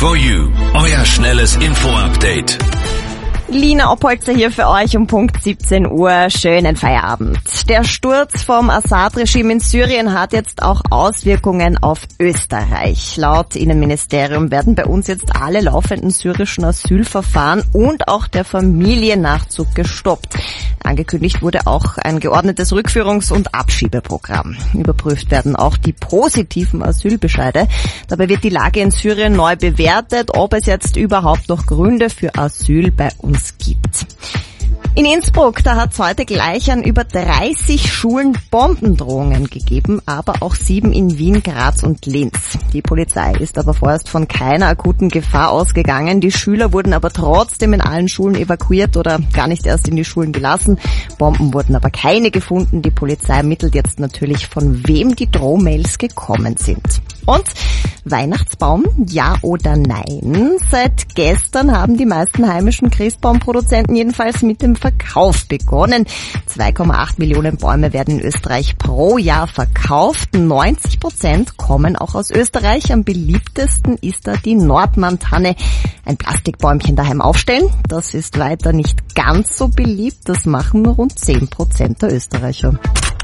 for you. Euer schnelles Info-Update. Lina Oppolzer hier für euch um Punkt 17 Uhr. Schönen Feierabend. Der Sturz vom Assad-Regime in Syrien hat jetzt auch Auswirkungen auf Österreich. Laut Innenministerium werden bei uns jetzt alle laufenden syrischen Asylverfahren und auch der Familiennachzug gestoppt. Angekündigt wurde auch ein geordnetes Rückführungs- und Abschiebeprogramm. Überprüft werden auch die positiven Asylbescheide. Dabei wird die Lage in Syrien neu bewertet, ob es jetzt überhaupt noch Gründe für Asyl bei uns gibt. In Innsbruck, da hat es heute gleich an über 30 Schulen Bombendrohungen gegeben, aber auch 7 in Wien, Graz und Linz. Die Polizei ist aber vorerst von keiner akuten Gefahr ausgegangen. Die Schüler wurden aber trotzdem in allen Schulen evakuiert oder gar nicht erst in die Schulen gelassen. Bomben wurden aber keine gefunden. Die Polizei ermittelt jetzt natürlich, von wem die Drohmails gekommen sind. Und Weihnachtsbaum, ja oder nein? Seit gestern haben die meisten heimischen Christbaumproduzenten jedenfalls mit dem Verkauf begonnen. 2,8 Millionen Bäume werden in Österreich pro Jahr verkauft. 90% kommen auch aus Österreich. Am beliebtesten ist da die Nordmann-Tanne. Ein Plastikbäumchen daheim aufstellen, das ist weiter nicht ganz so beliebt. Das machen nur rund 10% der Österreicher.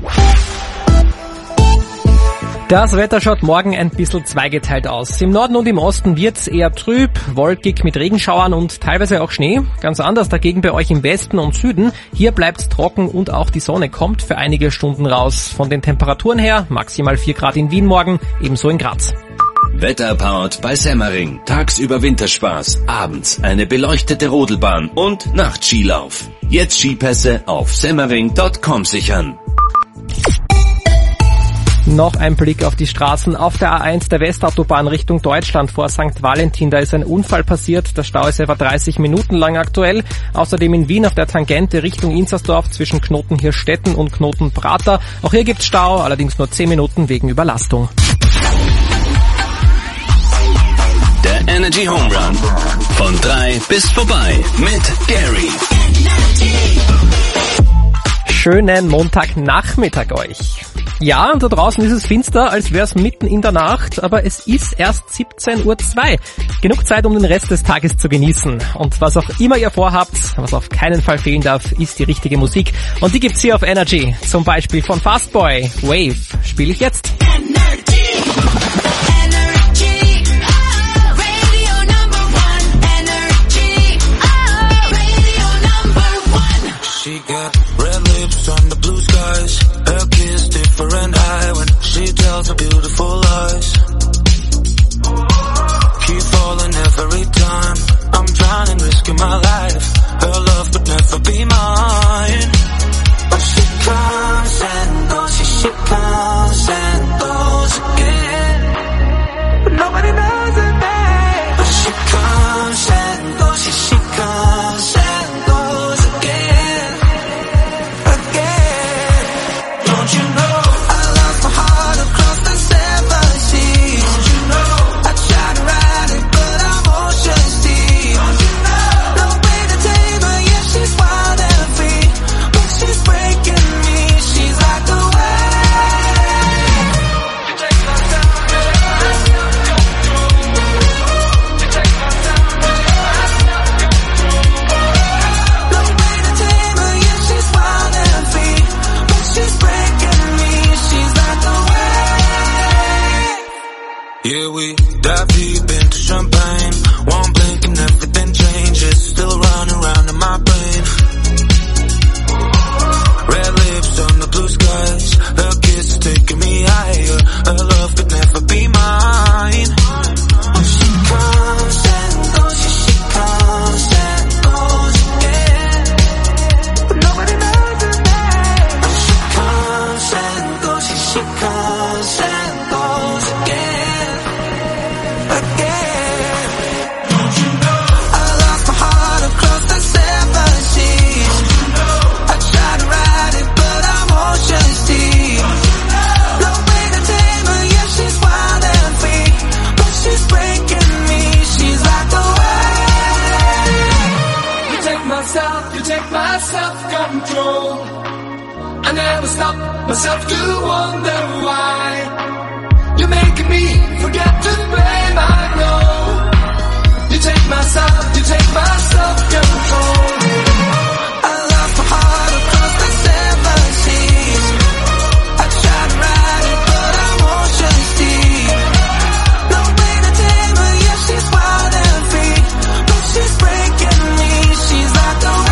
Das Wetter schaut morgen ein bisschen zweigeteilt aus. Im Norden und im Osten wird's eher trüb, wolkig mit Regenschauern und teilweise auch Schnee. Ganz anders dagegen bei euch im Westen und Süden. Hier bleibt's trocken und auch die Sonne kommt für einige Stunden raus. Von den Temperaturen her maximal 4 Grad in Wien morgen, ebenso in Graz. Wetter powered bei Semmering. Tagsüber Winterspaß, abends eine beleuchtete Rodelbahn und Nachtskilauf. Jetzt Skipässe auf semmering.com sichern. Noch ein Blick auf die Straßen. Auf der A1 der Westautobahn Richtung Deutschland vor St. Valentin, da ist ein Unfall passiert. Der Stau ist etwa 30 Minuten lang aktuell. Außerdem in Wien auf der Tangente Richtung Inzersdorf zwischen Knoten-Hirstetten und Knoten-Prater. Auch hier gibt's Stau, allerdings nur 10 Minuten wegen Überlastung. Der Energy Home Run. Von 3 bis vorbei mit Gary. Schönen Montagnachmittag euch. Ja, und da draußen ist es finster, als wäre es mitten in der Nacht, aber es ist erst 17:02 Uhr. Genug Zeit, um den Rest des Tages zu genießen. Und was auch immer ihr vorhabt, was auf keinen Fall fehlen darf, ist die richtige Musik. Und die gibt's hier auf Energy. Zum Beispiel von Fastboy. Wave spiele ich jetzt. She got red lips on the blue skies. Her kiss different high when she tells her beautiful lies. Keep falling every time. I'm drowning, risking my life. Her love would never be mine. But she comes and goes, she comes and goes again. But nobody knows her name. But she comes and goes, she comes and goes again. Don't you know I lost my heart across the 7 seas? Don't you know I tried to ride it but I'm ocean deep? Don't you know no way to tame her, yeah she's wild and free. But she's breaking me, she's like a wave. You take my time, you take my time, no way to tame her, yeah she's wild and free. But she's breaking me, she's like a wave. Yeah, we dive deep into champagne. One blink and everything changes. Still running round in my brain. Red lips on the blue skies. Her kiss is taking me higher. Her love could never be mine. She comes and goes, she comes and goes again. But nobody knows her name. She comes and goes, she comes and goes again, again. Don't you know I lost my heart across the 7 seas? Don't you know I tried to ride it but I'm ocean deep? Don't you know no way to tame her, yeah she's wild and free. But she's breaking me, she's like a wave. You take my self-control. I never stop myself to wonder why you're making me forget to blame. I know my side, you take my self-control. I lost my heart across the 7 seas. I tried to ride it, but emotions deep. No way to tame her, yeah, she's wild and free. But she's breaking me, she's like a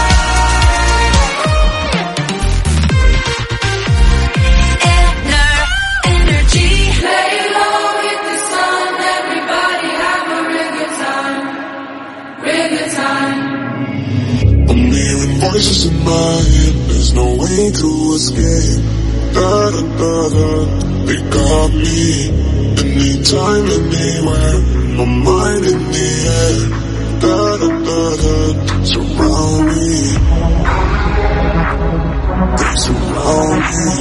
Energy. Lay low, hit the sun, everybody have a real good time. Real good time. I'm hearing voices in my head, there's no way to escape. Da-da-da-da, they got me. Anytime, anywhere, my mind in the air. Da-da-da-da, surround me. They surround me.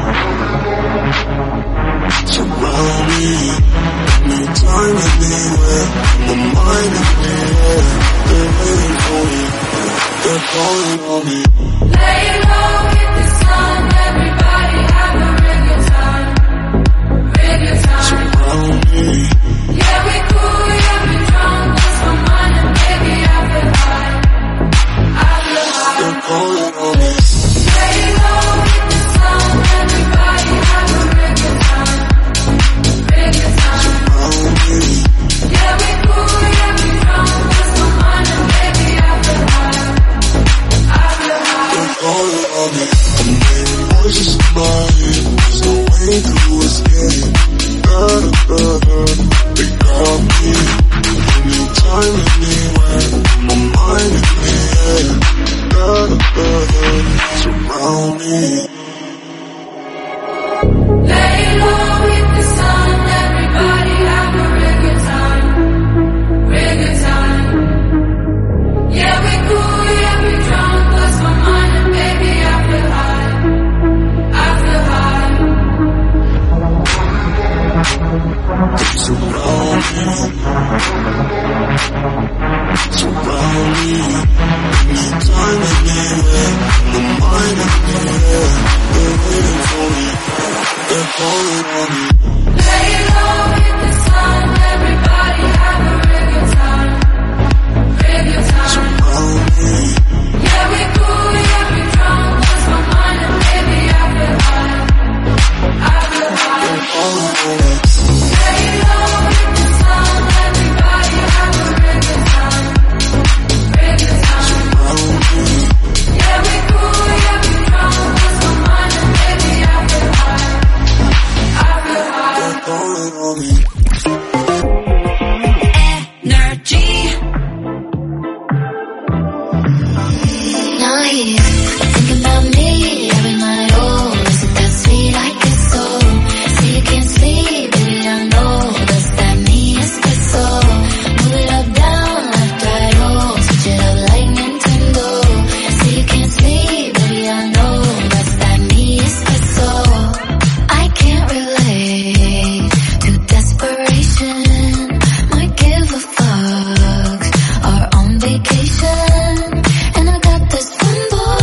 Surround me. Anytime, anywhere, my mind in the air. They're waiting for me. They're calling on me. Lay low, hit the sun, everybody have a real good time. Real good time. Surround me. Yeah, we cool, yeah, we drunk, lost my mind and baby I feel high. I feel high. They're calling on me. Lay low, hit the sun, everybody have a real good time. Real good time. Surround me. Yeah, we cool, yeah, we drunk, lost my mind and baby I feel high. I feel high. They're calling on me. I'm hearing voices in my head, there's no way to escape. Da-da-da-da, they got me. Anytime, anywhere, my mind in the air. Da-da-da-da, surround me. Lay low, hit the sun, everybody have a real good time. Real good time. Yeah, we cool, yeah, we drunk, lost my mind and baby I feel high. I feel high. Surround me. Surround me. Anytime, anywhere, my mind in the air. They're waiting for me. They're calling on me. Lay low, hit the sun, everybody have a real good time. Real good time. Surround me. Yeah, we cool, yeah, we drunk, lost my mind and baby I feel high. I feel high. They're calling on me. Lay low, hit the sun, everybody have a real good time. Real good time. Surround me. Yeah, we cool, yeah, we drunk, lost my mind and baby I feel high. I feel high. They're calling on me. Energy. Now he's thinking about me every night. Oh, is it that sweet I get so? Say you can't sleep, baby I know. Does that mean it's good so? Move it up, down, left, right, oh. Switch it up like Nintendo. Say you can't sleep, baby I know. Does that mean it's good so? I can't relate to desperation. Might give a fuck. Are on vacation. And I got this one boy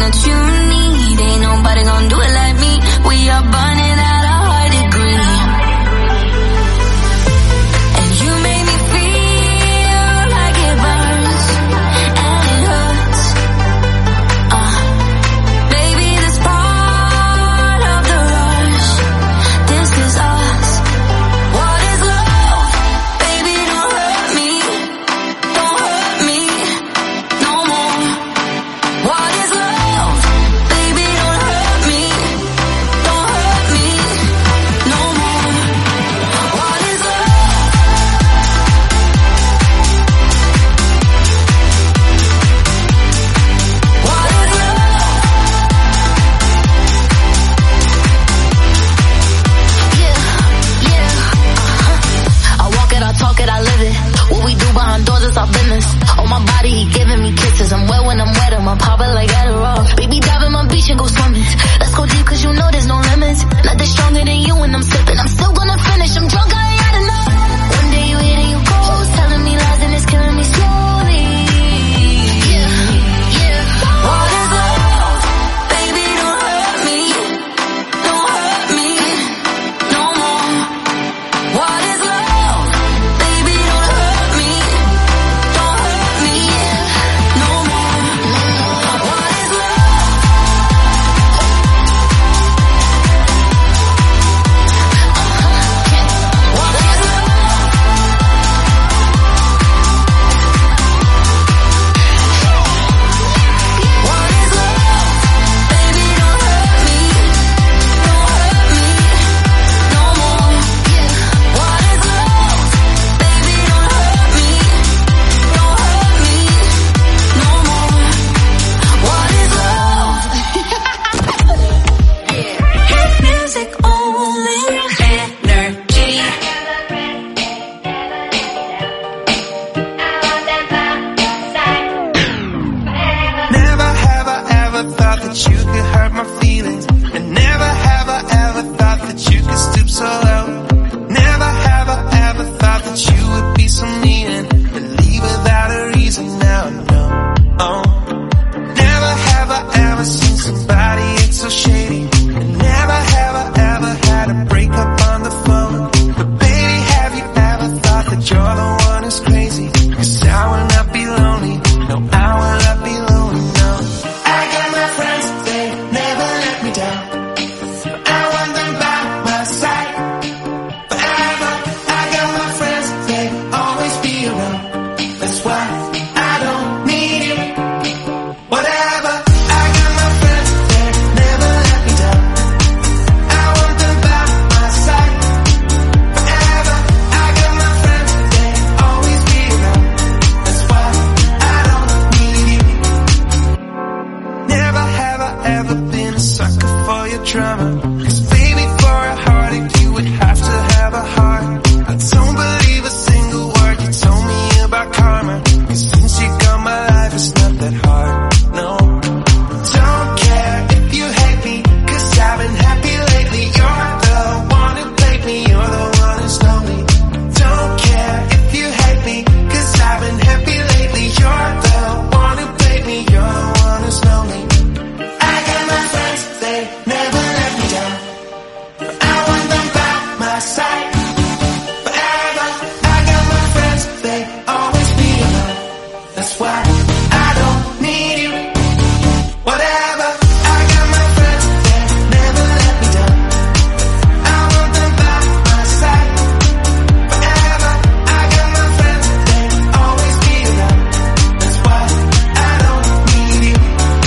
what you need. Ain't nobody gonna do it like me. We are burning at a high degree. And you make me feel like it burns and it hurts. Baby, this part of the rush. This is us. What is love? Baby, don't hurt me. Don't hurt me no more. What is love? Baby, don't hurt me. Don't hurt me no more. What is love? What is love? Yeah. I walk it, I talk it, I live it. What we do behind doors is our business. On my body, he giving me kisses. I'm wet when I'm wet, I'm popping like Adderall. Baby, dive in my beach and go swimming. Let's go deep, cause you know there's no limits. Nothing stronger than you when I'm sipping. I'm still gonna finish, I'm drunk, I ain't had enough. One day you hit and you ghost, telling me lies and it's killing me slowly. Yeah. What is love? Baby, don't hurt me. Don't hurt me no more. What is love? Baby, don't hurt me. Don't hurt me no more. What is love? What is love? What is love? Baby, don't hurt me. Don't hurt me no more. What is love? Baby, don't hurt me. Don't hurt me no more. What is love? Hit music only. Energy. Never have I ever thought that you could hurt my feelings. And never have I ever thought that you could stoop so low. Never have I ever thought that you would be so mean and leave without a reason. Now I know. Oh. Never have I ever seen somebody act so shady. And never have I ever had a breakup on the phone. But baby, have you ever thought that you're the one who's crazy? 'Cause I will not be lonely. No, I will not be lonely, no. I got my friends, they never let me down. I want them by my side forever. I got my friends, they always be around. That's why I don't need you. Whatever. I got my friends, they never let me down. I want them by my side forever. I got my friends, they always be around. That's why I don't need you. Never have I ever been a sucker for your drama. 'Cause baby, for a heartache you would have to have a heart. I don't believe a single word you told me about karma. 'Cause since you got my life, it's not that hard, no. Don't care if you hate me, 'cause I've been happy lately. You're the one who played me, you're the one who's lonely. Don't care if you hate me, 'cause I've been happy lately. You're the one who played me, you're the one who's lonely. I got my friends, they never let me down. I want them by my side forever. I got my friends, they always be around. That's why I don't need you. Whatever. I got my friends, they never let me down. I want them by my side forever. I got my friends, they always be around. That's why I don't need you.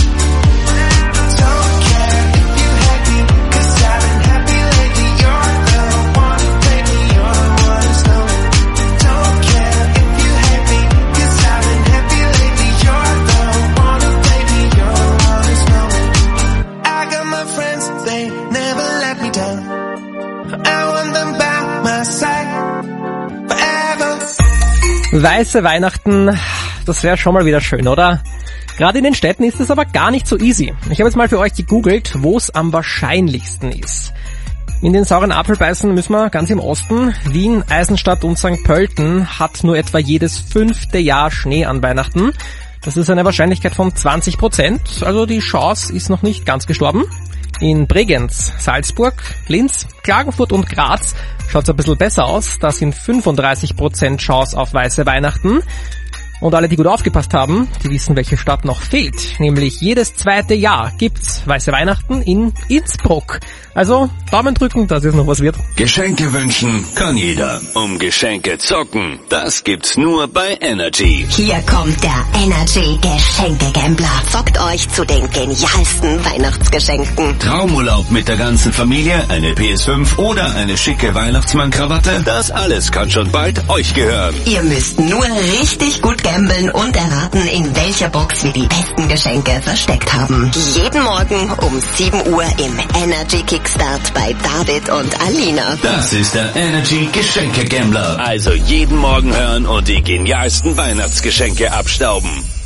Don't care if you hate me, 'cause I've been happy lately. You're the one who played me, you're the one who's lonely. Don't care if you hate me, 'cause I've been happy lately. You're the one who played me, you're the one who's lonely. I got my friends, they never let me down. I want them by my side forever. Weiße Weihnachten, das wäre schon mal wieder schön, oder? Gerade in den Städten ist es aber gar nicht so easy. Ich habe jetzt mal für euch gegoogelt, wo es am wahrscheinlichsten ist. In den sauren Apfel beißen müssen wir ganz im Osten. Wien, Eisenstadt und St. Pölten hat nur etwa jedes 5. Jahr Schnee an Weihnachten. Das ist eine Wahrscheinlichkeit von 20%, also die Chance ist noch nicht ganz gestorben. In Bregenz, Salzburg, Linz, Klagenfurt und Graz schaut's ein bisschen besser aus. Da sind 35% Chance auf weiße Weihnachten. Und alle, die gut aufgepasst haben, die wissen, welche Stadt noch fehlt. Nämlich jedes zweite Jahr gibt's weiße Weihnachten in Innsbruck. Also Daumen drücken, dass es noch was wird. Geschenke wünschen kann jeder. Um Geschenke zocken, das gibt's nur bei Energy. Hier kommt der Energy Geschenke-Gambler. Zockt euch zu den genialsten Weihnachtsgeschenken. Traumurlaub mit der ganzen Familie, eine PS5 oder eine schicke Weihnachtsmann-Krawatte, das alles kann schon bald euch gehören. Ihr müsst nur richtig gut gambeln und erraten, in welcher Box wir die besten Geschenke versteckt haben. Jeden Morgen um 7 Uhr im Energy Kickstart bei David und Alina. Das ist der Energy Geschenke-Gambler. Also jeden Morgen hören und die genialsten Weihnachtsgeschenke abstauben.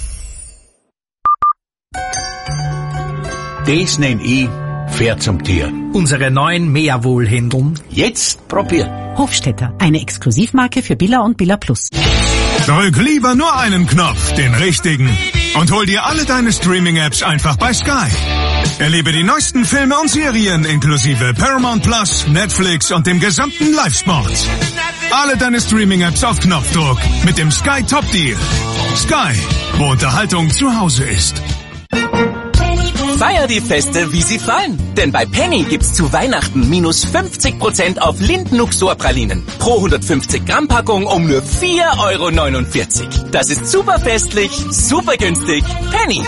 Das nenn ich fair zum Tier. Unsere neuen Meerwohlhändeln. Jetzt probier. Hofstetter, eine Exklusivmarke für Billa und Billa Plus. Drück lieber nur einen Knopf, den richtigen, und hol dir alle deine Streaming-Apps einfach bei Sky. Erlebe die neuesten Filme und Serien inklusive Paramount Plus, Netflix und dem gesamten Live-Sport. Alle deine Streaming-Apps auf Knopfdruck mit dem Sky Top Deal. Sky, wo Unterhaltung zu Hause ist. Feier die Feste, wie sie fallen. Denn bei Penny gibt's zu Weihnachten minus 50% auf Lindenluxor-Pralinen. Pro 150 Gramm Packung um nur 4,49 €. Das ist super festlich, super günstig. Penny.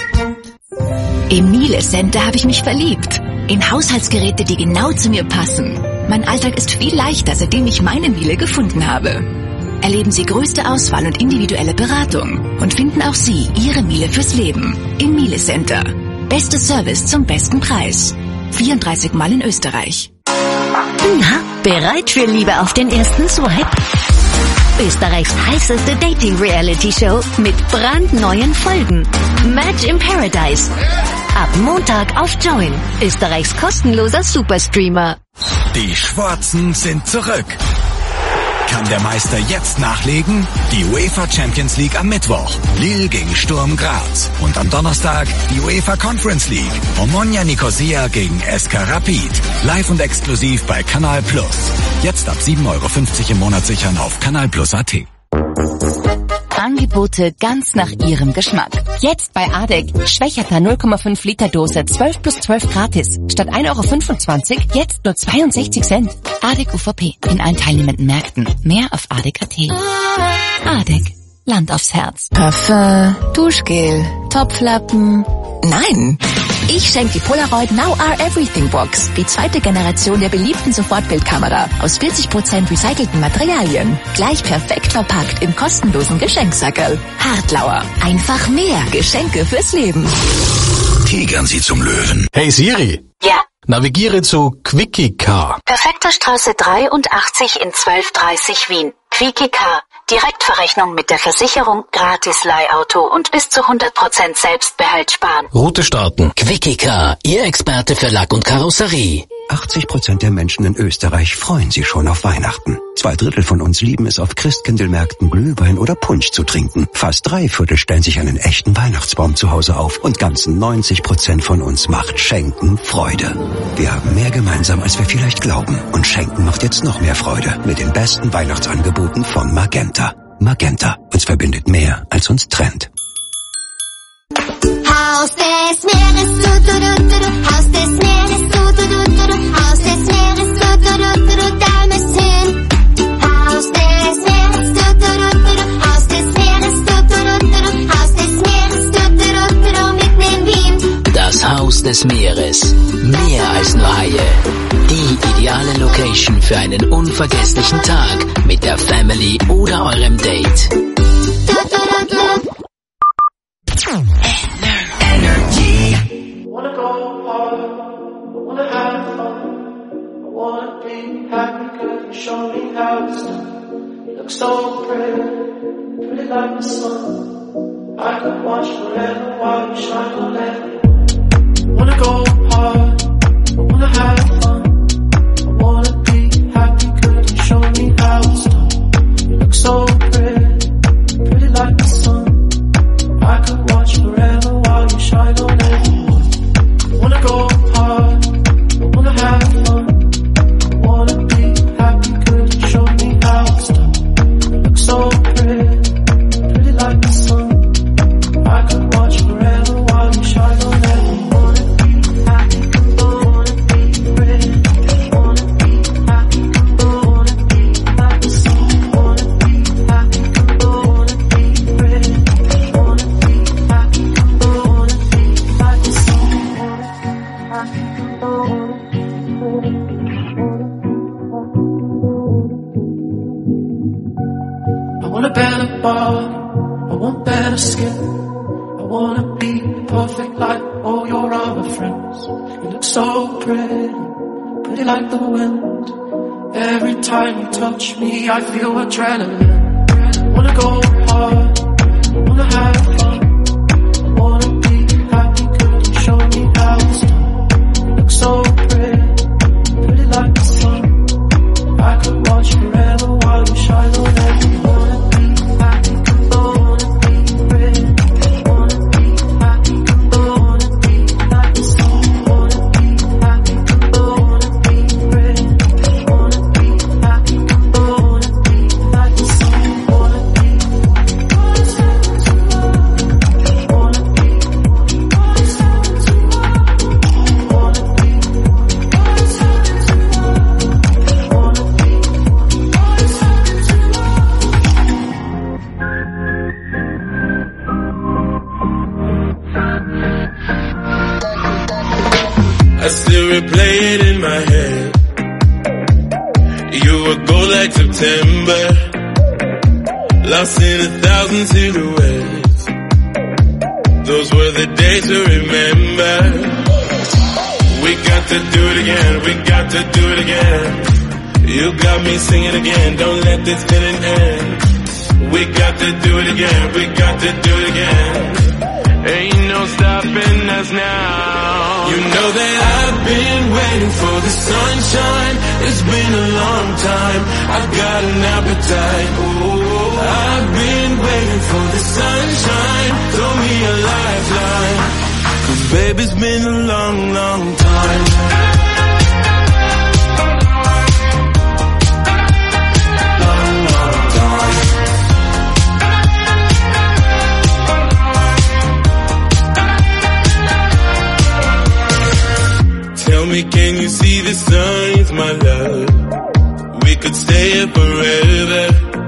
Im Miele Center habe ich mich verliebt. In Haushaltsgeräte, die genau zu mir passen. Mein Alltag ist viel leichter, seitdem ich meine Miele gefunden habe. Erleben Sie größte Auswahl und individuelle Beratung. Und finden auch Sie Ihre Miele fürs Leben. Im Miele Center. Beste Service zum besten Preis. 34 Mal in Österreich. Na, bereit für Liebe auf den ersten Swipe? Österreichs heißeste Dating-Reality-Show mit brandneuen Folgen. Match in Paradise. Ab Montag auf Join. Österreichs kostenloser Superstreamer. Die Schwarzen sind zurück. Kann der Meister jetzt nachlegen? Die UEFA Champions League am Mittwoch. Lille gegen Sturm Graz. Und am Donnerstag die UEFA Conference League. Omonia Nicosia gegen SK Rapid. Live und exklusiv bei Kanal Plus. Jetzt ab 7,50 € im Monat sichern auf kanalplus.at. Angebote ganz nach Ihrem Geschmack. Jetzt bei ADEC. Schwächerter 0,5 Liter Dose 12 plus 12 gratis. Statt 1,25 €, jetzt nur 62 Cent. ADEC UVP. In allen teilnehmenden Märkten. Mehr auf ADEC.at. ADEC. Land aufs Herz. Parfum, Duschgel, Topflappen. Nein! Ich schenke die Polaroid Now Are Everything Box. Die zweite Generation der beliebten Sofortbildkamera. Aus 40% recycelten Materialien. Gleich perfekt verpackt im kostenlosen Geschenksackerl. Hartlauer. Einfach mehr Geschenke fürs Leben. Tigern Sie zum Löwen. Hey Siri. Ja. Navigiere zu Quickie Car. Perfekter Straße 83 in 1230 Wien. Quickie Car. Direktverrechnung mit der Versicherung, gratis Leihauto und bis zu 100% Selbstbehalt sparen. Route starten. Quickie Car, Ihr Experte für Lack und Karosserie. 80% der Menschen in Österreich freuen sich schon auf Weihnachten. 2/3 von uns lieben es, auf Christkindlmärkten Glühwein oder Punsch zu trinken. Fast 3/4 stellen sich einen echten Weihnachtsbaum zu Hause auf. Und ganzen 90% von uns macht Schenken Freude. Wir haben mehr gemeinsam, als wir vielleicht glauben. Und Schenken macht jetzt noch mehr Freude mit den besten Weihnachtsangeboten von Magenta. Magenta. Uns verbindet mehr, als uns trennt. Haus des Meeres, Haus des Meeres, Haus des Meeres, da müsst hin. Haus des Meeres, Haus des Meeres, Haus des Meeres, mitten in Wien. Das Haus des Meeres. Mehr als nur Haie. Die ideale Location für einen unvergesslichen Tag mit der Family oder eurem Date. Energy. I wanna go hard, I wanna have fun, I wanna be happy, girl, you show me how it's done. You look so pretty like the sun. I could watch forever while you shine on every. I wanna go hard, I wanna have fun, I wanna be happy, girl, you show me how it's done. You look so pretty like the sun. I could watch better body, I want better skin. I wanna be perfect like all your other friends. You look so pretty, pretty like the wind. Every time you touch me, I feel adrenaline. Wanna go hard, wanna have fun. Wanna be happy, could you show me how it's done? You look so pretty, pretty like the sun. I could watch forever while you shine on every. Wanna be happy, wanna be pretty. Wanna be happy, wanna be like the sun. Wanna be happy, wanna be pretty. Wanna be happy, wanna be like the sun. Wanna be, I still replay it in my head. You were gold like September, lost in 1,000 silhouettes. Those were the days to remember. We got to do it again, we got to do it again. You got me singing again, don't let this feeling end. We got to do it again, we got to do it again. Ain't no stopping us now. You know that I've been waiting for the sunshine. It's been a long time, I've got an appetite. Oh, I've been waiting for the sunshine. Throw me a lifeline, 'cause baby, it's been a long, long time. Tell me, can you see the signs, my love? We could stay here forever,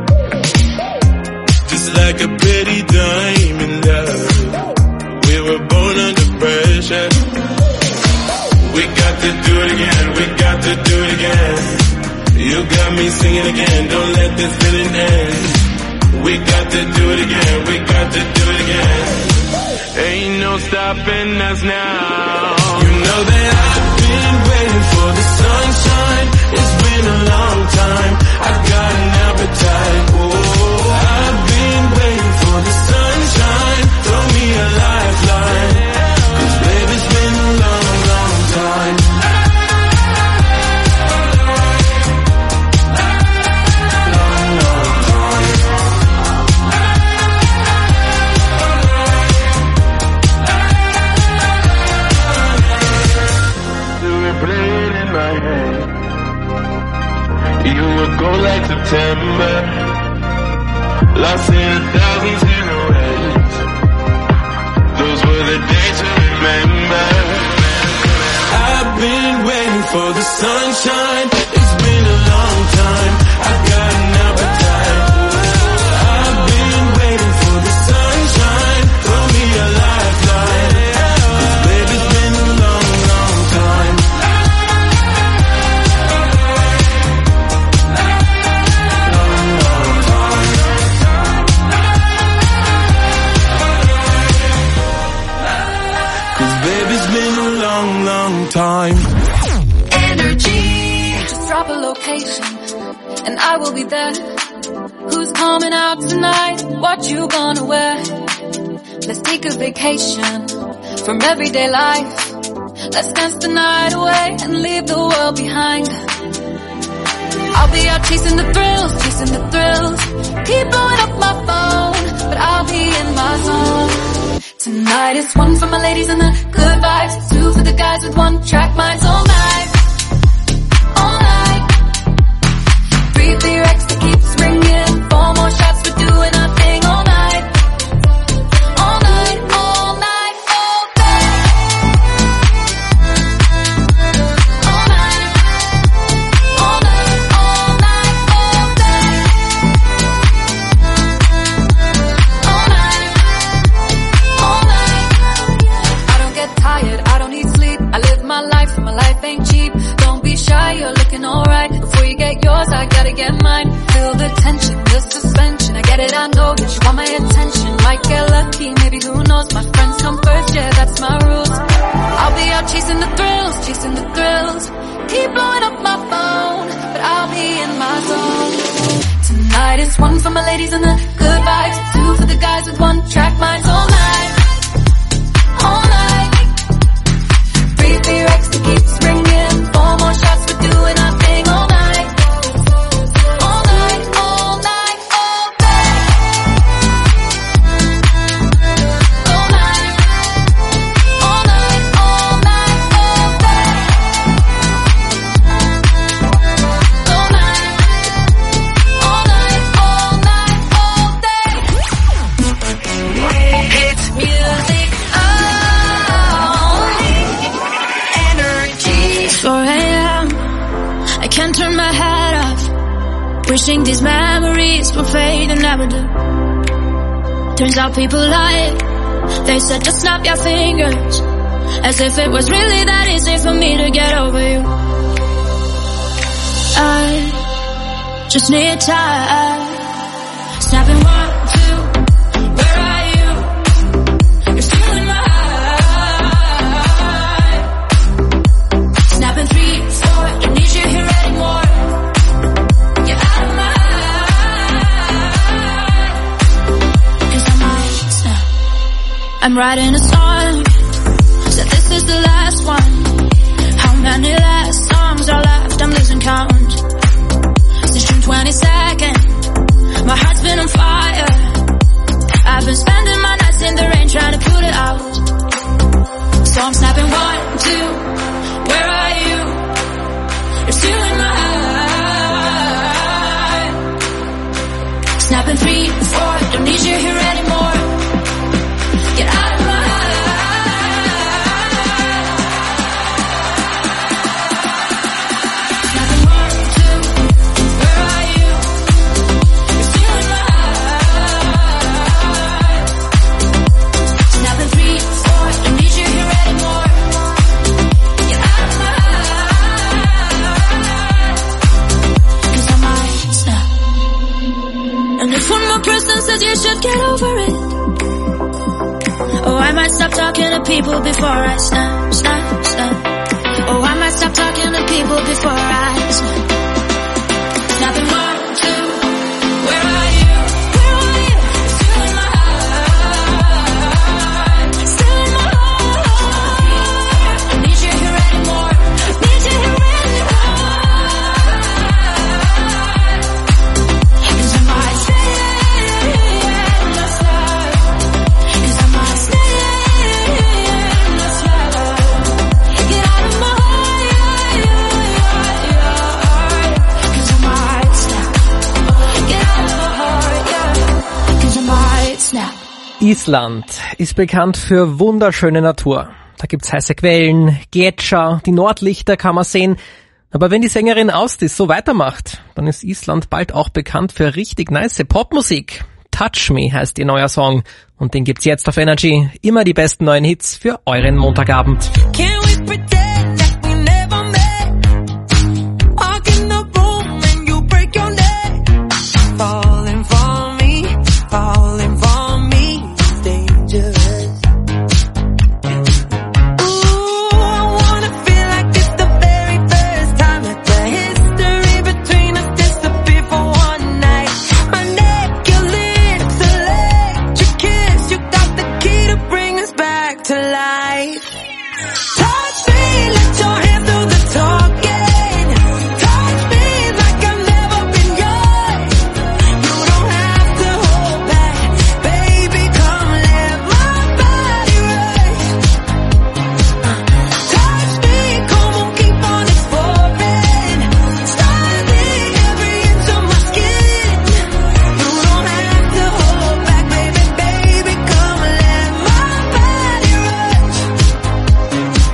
just like a pretty diamond, love. We were born under pressure. We got to do it again, we got to do it again. You got me singing again, don't let this feeling end. We got to do it again, we got to do it again. Ain't no stopping us now. You know that I've been waiting for the sunshine. It's been a long time, I've got an appetite. Oh, I've been waiting for the sunshine. Throw me a lifeline, 'cause baby, it's been a long, long time. Long, long time. Play it in my head. You would go like September, lost in 1,000 silhouettes. Those were the days to remember. I've been waiting for the sunshine. It's been a long time, I've got an appetite. I've been waiting for the sunshine. Throw me a lifeline, 'cause baby, it's been a long, long time. Time. Energy. Just drop a location and I will be there. Who's coming out tonight? What you gonna wear? Let's take a vacation from everyday life. Let's dance the night away and leave the world behind. I'll be out chasing the thrills, chasing the thrills. Keep blowing up my phone, but I'll be in my zone. Tonight it's one for my ladies and the good vibes, two for the guys with one track minds all night. All night. 3 for your ex that keeps ringing, 4 more shots for doing our thing all night. All night, all night, all day. All night. All night, all night, all day. All night. All night. I don't get tired, I don't need sleep. I live my life and my life ain't cheap. Don't be shy, you're looking alright. Before you get yours, I gotta get mine. Feel the tension, the suspension, I get get it, I know that you want my attention. Might get lucky, maybe who knows. My friends come first, yeah, that's my rules. I'll be out chasing the thrills, chasing the thrills. Keep blowing up my phone, but I'll be in my zone. Tonight is one for my ladies and the good vibes, two for the guys with one track minds all night. All night. 3 Rex to keep ringing, 4 more shots for doing our thing all night. All night, all night, all day. All night, all night, all night, all day. All night, all night, all night, all day. Hits music only. Energy. 4 a.m. I can't turn my head off. Wishing these memories will fade and never do. Turns out people lie. They said just snap your fingers, as if it was really that easy for me to get over you. I just need time. Snapping 1, 2. Where are you? You're still in my heart. Snapping 3, 4. Don't need you here anymore. You're out of my heart. 'Cause I might snap. I'm writing a song, so this is the last one. How many last songs are left? I'm losing count. Since June 22nd, my heart's been on fire. I've been spending my nights in the rain trying to put it out. So I'm snapping 1, 2. Where are you? You're still in my heart. Snapping 3, 4. Don't need you here anymore. Get out of my heart. Snapping 1, 2. Where are you? You're still in my heart. Snapping 3, 4. Don't need you here anymore. Get out of my heart. 'Cause I might snap. And if one more person says you should get over it, oh, I might stop talking to people before I snap, snap, snap. Oh, I might stop talking to people before I snap. Snapping 1, 2. Where are you? Where are you? You're still in my heart. Still in my heart. Don't need you here anymore. Need you here anymore. 'Cause I might stay in the slide. 'Cause I might stay in the slide. Get out of my heart. 'Cause I might snap. Get out of my heart, yeah. 'Cause I might snap. Island ist bekannt für wunderschöne Natur. Da gibt's heiße Quellen, Gletscher, die Nordlichter kann man sehen. Aber wenn die Sängerin Ásdís so weitermacht, dann ist Island bald auch bekannt für richtig nice Popmusik. Touch Me heißt ihr neuer Song und den gibt's jetzt auf Energy. Immer die besten neuen Hits für euren Montagabend. Can we pretend that we never met? Walk in the room and you break your neck. Falling for me, falling for me, it's dangerous. Ooh, I wanna feel like it's the very first time that the history between us disappeared for one night. My neck, your lips, electric kiss. You got the key to bring us back to life. Touch me, let your hands do the talking. Touch me like I've never been yours. You don't have to hold back, baby, come let my body rush. Touch me, come on, keep on exploring. Study every inch of my skin. You don't have to hold back, baby, baby, come let my body rush.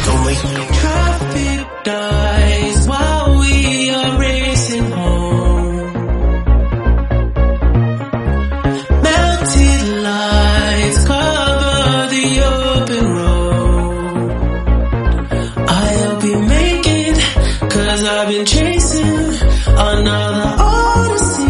Don't wait. Traffic dies while we are racing home. Melted lights cover the open road. I'll be making, 'cause I've been chasing another odyssey.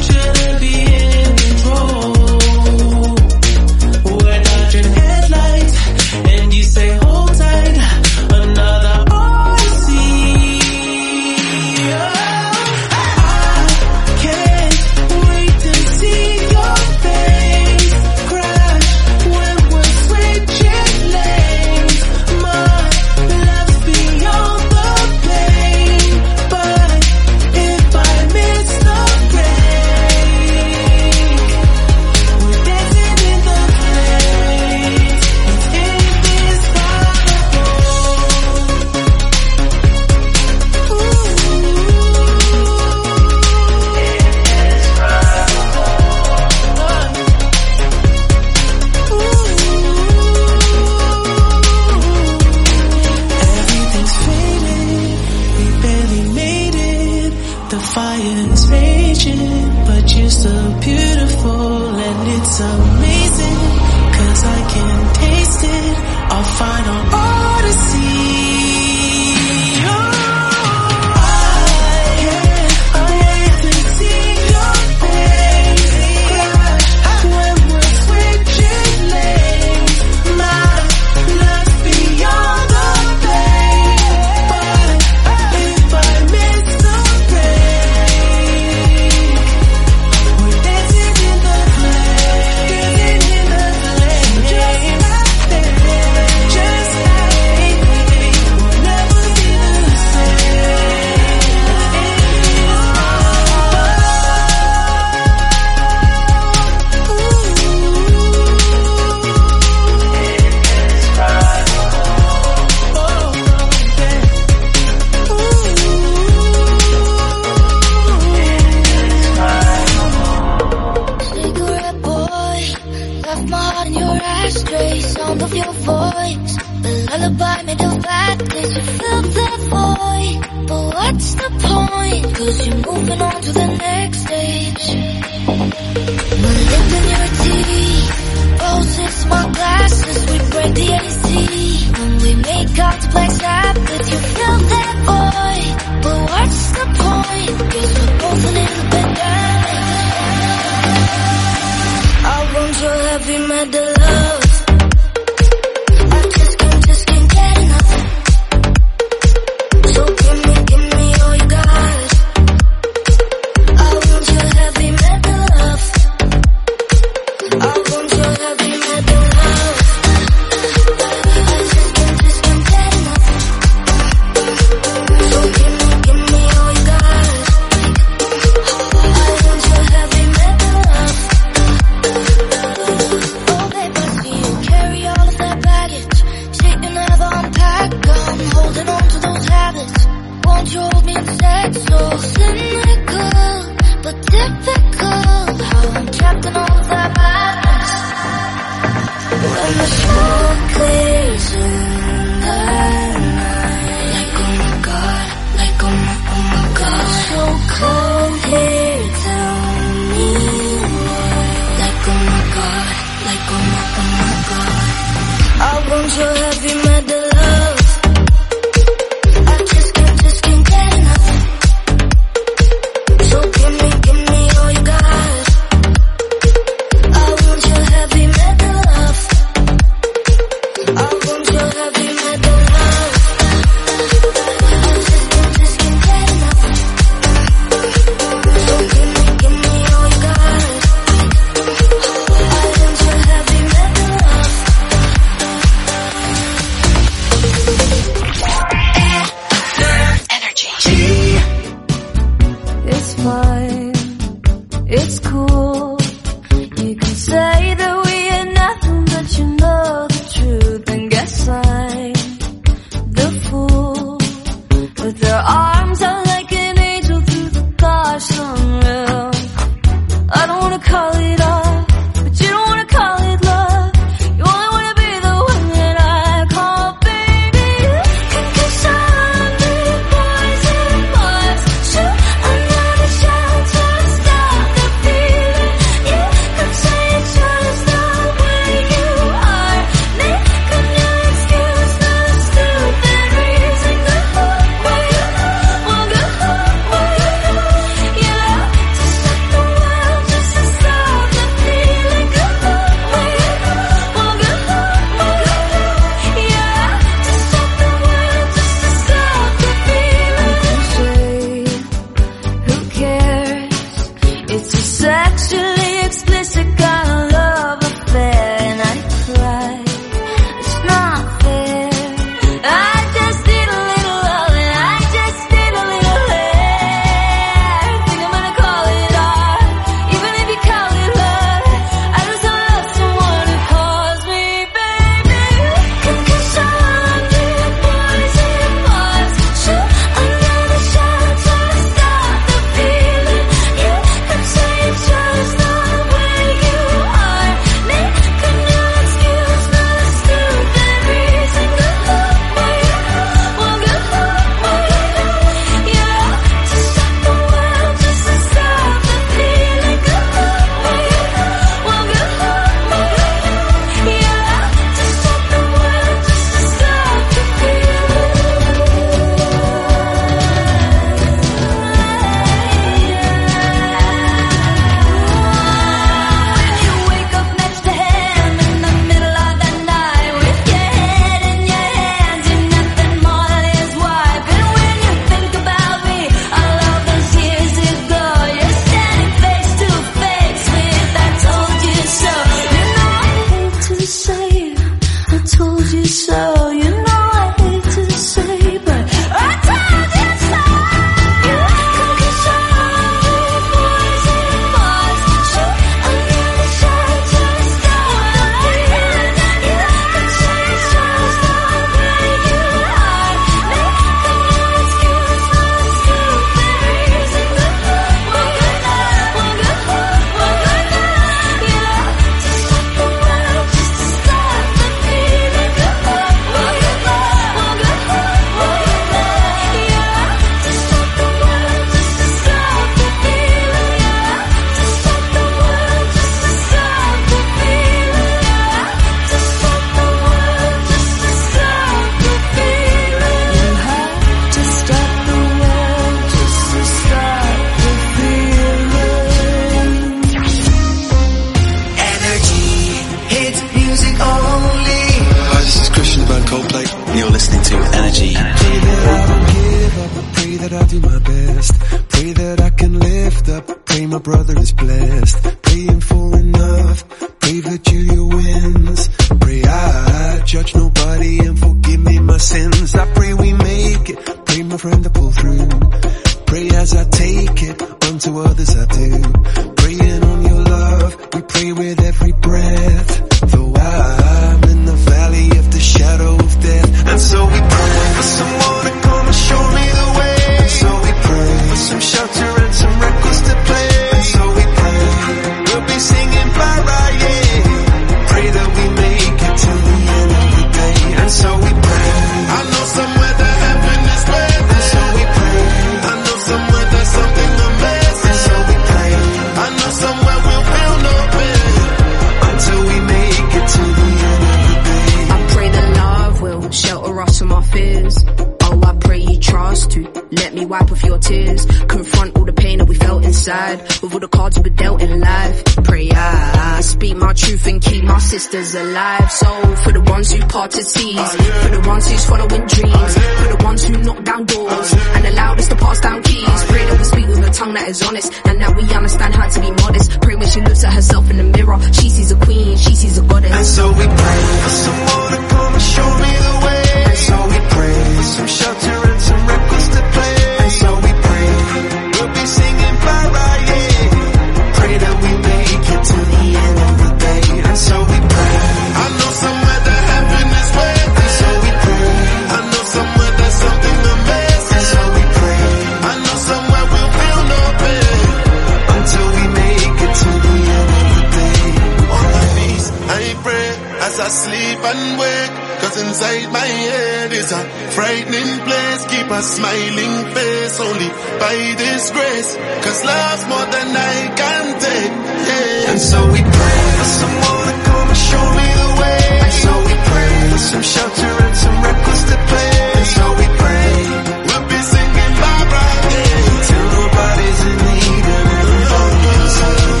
that I do my best. Pray that I can lift up. Pray my brother is blessed. Praying for enough. Pray that Julia wins. Pray I judge nobody and forgive me my sins. I pray we make it. Pray my friend to pull through. Pray as I take it. Unto others I do. Praying on your love. We pray with every breath. Though I'm in the valley of the shadow of death. And so we pray for someone to come and show me the way. And so we pray for some shelter and some records to play. And so we pray we'll be singing bye-bye, yeah. Pray that we make it to the end of the day. And so we pray. I know somewhere that heaven is waiting. And so we pray. I know somewhere there's something amazing. And so we pray. I know somewhere we'll feel no pain until we make it to the end of the day. I pray that love will shelter us from our fears. Oh, I pray you trust to let me wipe off your tears. Confront all the pain that we felt inside with all the cards we were dealt in life. Pray I speak my truth and keep my sisters alive. So for the ones who parted seas, for the ones who's following dreams, for the ones who knock down doors and allowed us to pass down keys. Pray that we speak with a tongue that is honest and that we understand how to be modest. Pray when she looks at herself in the mirror, she sees a queen, she sees a goddess. And so we pray for someone to come and show me the way. And so we pray for some shelter and some records to play. And so we pray we'll be singing bye-bye, yeah. Pray that we make it to the end of the day. And so we pray. I know somewhere that heaven is waiting. And so we pray. I know somewhere there's something amazing. And so we pray. I know somewhere we'll feel no pain until we make it to the end of the day. On my knees I pray as I sleep and wake. Cause inside my head is a frightening place. Keep a smiling face only by this grace. Cause love's more than I can take, yeah. And so we pray for someone to come and show me the way. And so we pray for some shelter and some records to play. And so we pray we'll be singing bye-bye, yeah. Till nobody's in need and everybody's home.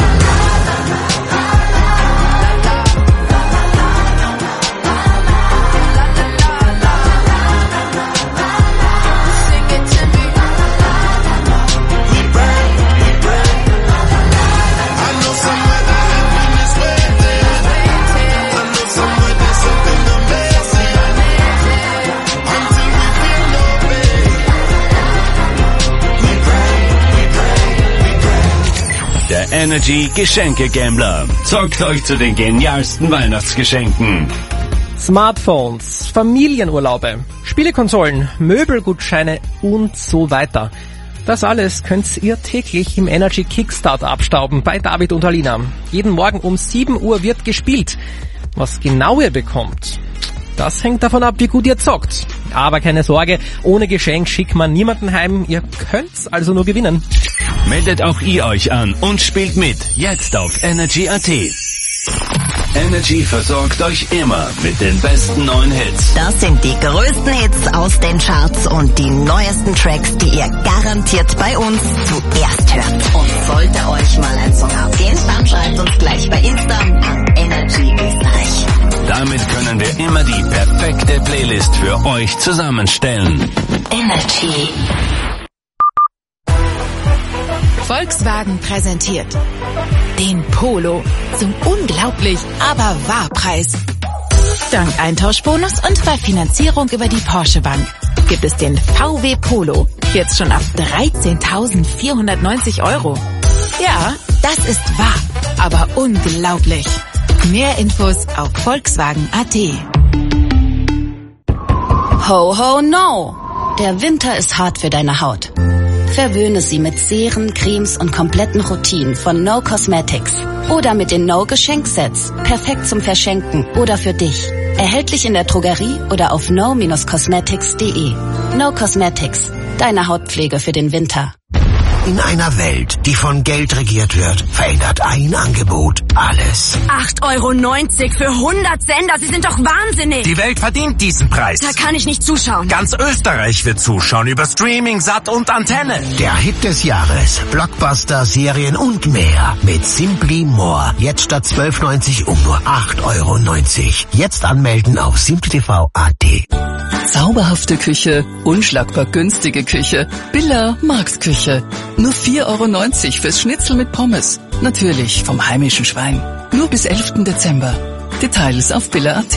Der Energy Geschenke Gambler zockt euch zu den genialsten Weihnachtsgeschenken. Smartphones, Familienurlaube, Spielekonsolen, Möbelgutscheine und so weiter. Das alles könnt ihr täglich im Energy Kickstarter abstauben bei David und Alina. Jeden Morgen um 7 Uhr wird gespielt. Was genau ihr bekommt, das hängt davon ab, wie gut ihr zockt. Aber keine Sorge, ohne Geschenk schickt man niemanden heim. Ihr könnt's also nur gewinnen. Meldet auch ihr euch an und spielt mit. Jetzt auf Energy.at. Energy versorgt euch immer mit den besten neuen Hits. Das sind die größten Hits aus den Charts und die neuesten Tracks, die ihr garantiert bei uns zuerst hört. Und sollte euch mal ein Song abgehen, dann schreibt uns gleich bei Insta an Energy Österreich. Damit können wir immer die perfekte Playlist für euch zusammenstellen. Energy. Volkswagen präsentiert den Polo zum unglaublich, aber wahr Preis. Dank Eintauschbonus und bei Finanzierung über die Porsche Bank gibt es den VW Polo jetzt schon ab 13.490 €. Ja, das ist wahr, aber unglaublich. Mehr Infos auf Volkswagen.at. Ho, ho, no! Der Winter ist hart für deine Haut. Verwöhne sie mit Seren, Cremes und kompletten Routinen von No Cosmetics. Oder mit den No Geschenksets. Perfekt zum Verschenken oder für dich. Erhältlich in der Drogerie oder auf no-cosmetics.de. No Cosmetics. Deine Hautpflege für den Winter. In einer Welt, die von Geld regiert wird, verändert ein Angebot alles. 8,90 € für 100 Sender, Sie sind doch wahnsinnig. Die Welt verdient diesen Preis. Da kann ich nicht zuschauen. Ganz Österreich wird zuschauen über Streaming, Sat und Antenne. Der Hit des Jahres, Blockbuster, Serien und mehr mit Simply More. Jetzt statt 12,90 € nur 8,90 €. Jetzt anmelden auf simplytv.at. Zauberhafte Küche, unschlagbar günstige Küche, Billa Marks Küche. Nur 4,90 € fürs Schnitzel mit Pommes. Natürlich vom heimischen Schwein. Nur bis 11. Dezember. Details auf billa.at.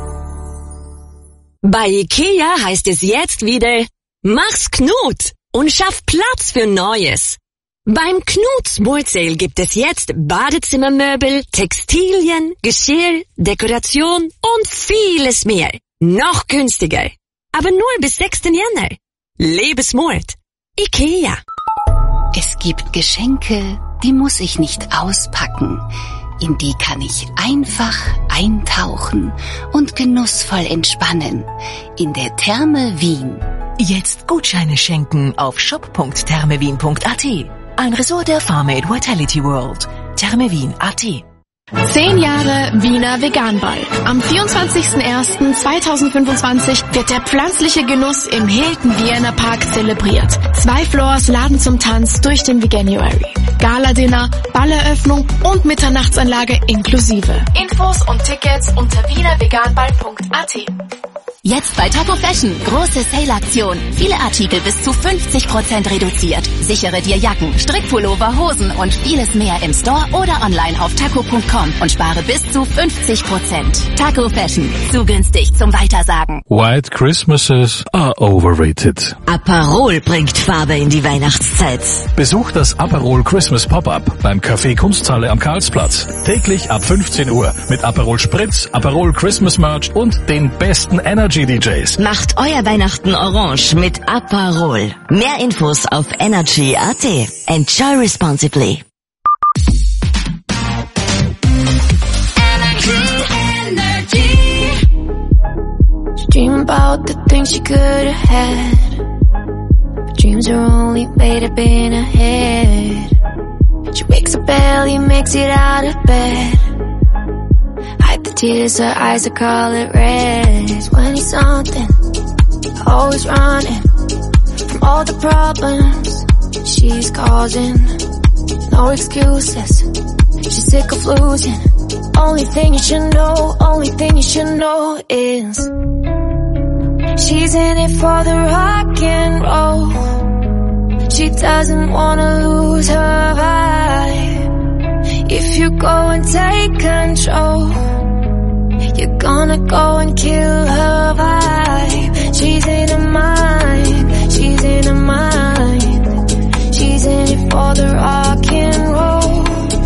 Bei IKEA heißt es jetzt wieder, mach's Knut und schaff Platz für Neues. Beim Knut Small Sale gibt es jetzt Badezimmermöbel, Textilien, Geschirr, Dekoration und vieles mehr. Noch günstiger. Aber nur bis 6. Jänner. Lebe smart. IKEA. Es gibt Geschenke, die muss ich nicht auspacken. In die kann ich einfach eintauchen und genussvoll entspannen. In der Therme Wien. Jetzt Gutscheine schenken auf shop.thermewien.at. Ein Ressort der Farmade Vitality World. Thermewien.at. 10 Jahre Wiener Veganball. Am 24.01.2025 wird der pflanzliche Genuss im Hilton Vienna Park zelebriert. 2 Floors laden zum Tanz durch den Veganuary. Gala-Dinner, Balleröffnung und Mitternachtsanlage inklusive. Infos und Tickets unter wienerveganball.at. Jetzt bei Taco Fashion. Große Sale-Aktion. Viele Artikel bis zu 50% reduziert. Sichere dir Jacken, Strickpullover, Hosen und vieles mehr im Store oder online auf taco.com und spare bis zu 50%. Taco Fashion. Zu günstig zum Weitersagen. White Christmases are overrated. Aperol bringt Farbe in die Weihnachtszeit. Besuch das Aperol Christmas Pop-Up beim Café Kunsthalle am Karlsplatz. Täglich ab 15 Uhr mit Aperol Spritz, Aperol Christmas Merch und den besten Energy-DJs. Macht euer Weihnachten orange mit Aperol. Mehr Infos auf energy.at. Enjoy responsibly. Dream about the things she could have had. But dreams are only made up in her head. She wakes up early, makes it out of bed. Hide the tears, her eyes are color red. 20 something, always running from all the problems she's causing. No excuses, she's sick of losing. Only thing you should know, only thing you should know is she's in it for the rock and roll. She doesn't wanna lose her vibe. If you go and take control, you're gonna go and kill her vibe. She's in her mind, she's in her mind. She's in it for the rock and roll.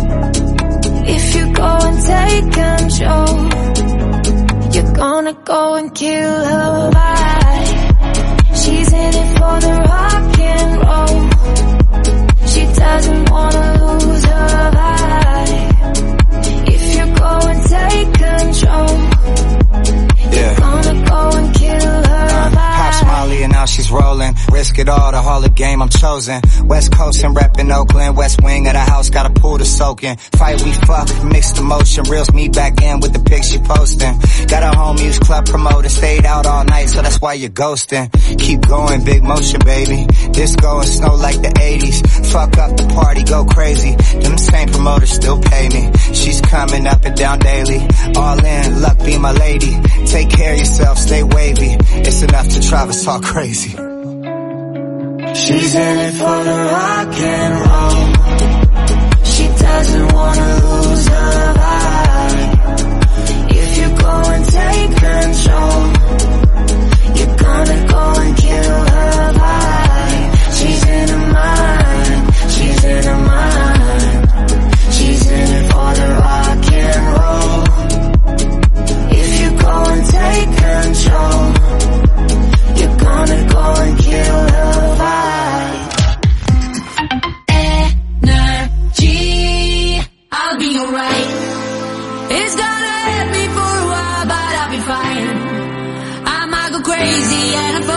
If you go and take control, you're gonna go and kill her vibe. She's in it for the rock and roll. She doesn't wanna lose her vibe. If you go and take control, you're gonna go and kill her vibe. Pop Molly and now she's rolling. Risk it all, the Hall of Game, I'm chosen. West Coast and reppin' Oakland. West wing of the house, got a pool to soak in. Fight, we fuck, mixed emotion. Reels me back in with the pics she posting. Got a home use club promoter. Stayed out all night, so that's why you're ghosting. Keep going, big motion, baby. Disco and snow like the 80s. Fuck up the party, go crazy. Them same promoters still pay me. She's coming up and down daily. All in, luck be my lady. Take care of yourself, stay wavy. It's enough to drive us all crazy. She's in it for the rock and roll. She doesn't wanna lose her vibe. If you go and take control, you're gonna go and kill her vibe. She's in her mind, she's in her mind. She's in it for the rock and roll. If you go and take control, you're gonna go and kill her vibe. Energy, I'll be alright. It's gonna hurt me for a while, but I'll be fine. I might go crazy and I'm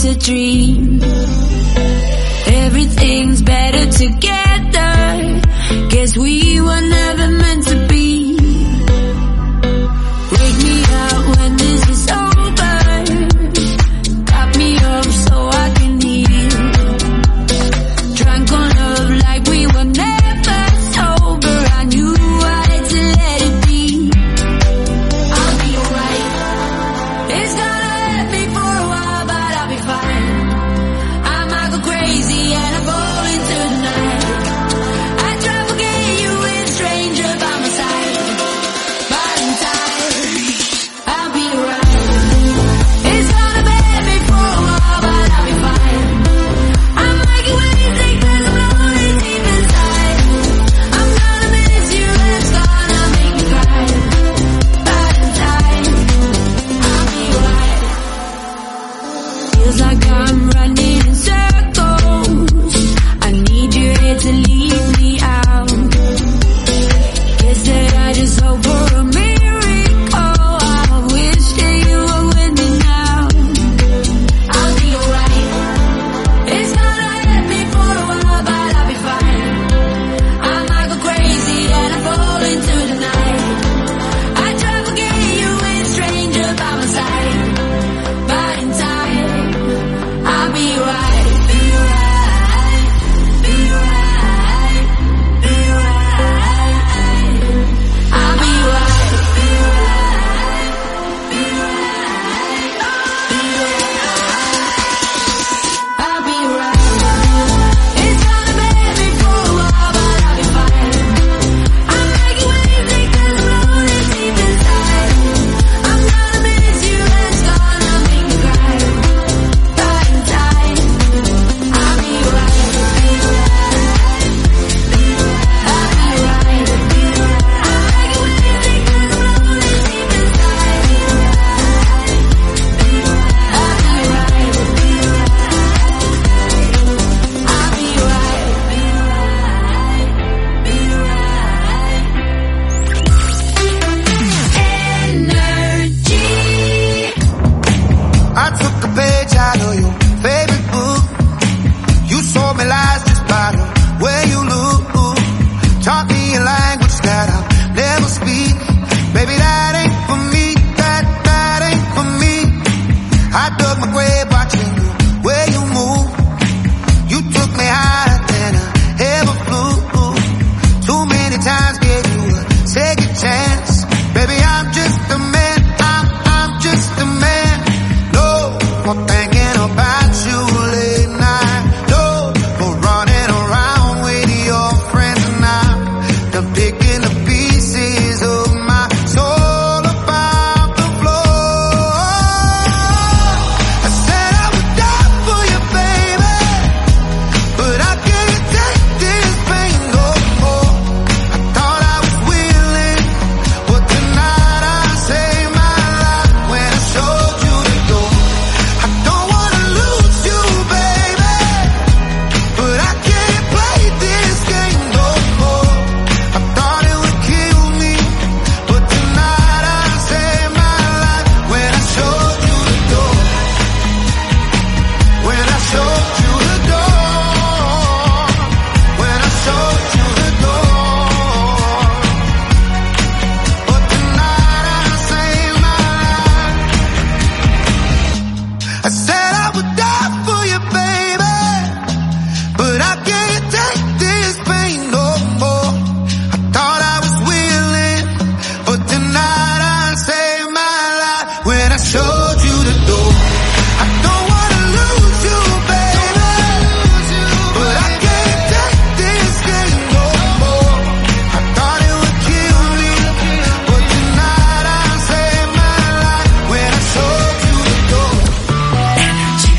it's a dream. Everything's better together. Guess we were never meant to be. Wake me up when this is over. Got me up so I can heal. Drank on love like we were never sober. I knew I had to let it be. I'll be alright. It's gonna hurt me for a while, but I'll be fine. I might go crazy and I'm fall into the night. I try to forget you with a stranger by my side. But in time, I'll be alright. It's gonna hurt me for a while, but I'll be fine. I might get wasted 'cause I'm lonely deep inside. I'm gonna miss you and it's gonna make me cry. But in time, I'll be alright. Feels like I'm running in circles. I need you here to lead me out. Guess that I just hope for a miracle. I wish that you were with me now. I'll be alright. It's gonna hurt me for a while, but I'll be fine. I might go crazy and I fall into the night. I try to forget you with a stranger by my side. But in time, I'll be right. Be right. Be right. Be right. I'll be right. Be right. Be right. I'll be right. It's gonna hurt me for a while, but I'll be fine. I might get wasted 'cause I'm lonely deep inside. I'm gonna miss you and it's gonna make me cry. But in time, I'll be right. I'll be right. I might get wasted 'cause I'm lonely deep inside. I'll be right. I'll be right. Energy. I took a page out of your favorite book. You sold me lies just by the way you look. Taught me a language that I'll never speak. Baby, that ain't for me. That ain't for me. I dug my grave watching the way you move. You took me higher than I ever flew. Too many times gave you a second chance. Baby, I'm just a man. I'm just a man. No more thinking about you late night. No more running around with your friends and I'm done picking the pieces of my soul about the floor. I said I would die for you, baby, but I can't take this pain no more. I thought I was willing, but tonight I saved my life when I showed you the door. I don't wanna lose you, baby, but I can't play this game no more. I thought it would kill me, but tonight I saved my life when I showed you the door. When I showed you the door. When I showed you the door. But tonight I saved my life. I said I would die for you, baby, but I can't take this pain no more. I thought I was willing, but tonight I saved my life when I showed you the door. I don't wanna lose you, baby, but I can't take this game no more. I thought it would kill me, but tonight I saved my life when I showed you the door. Energy.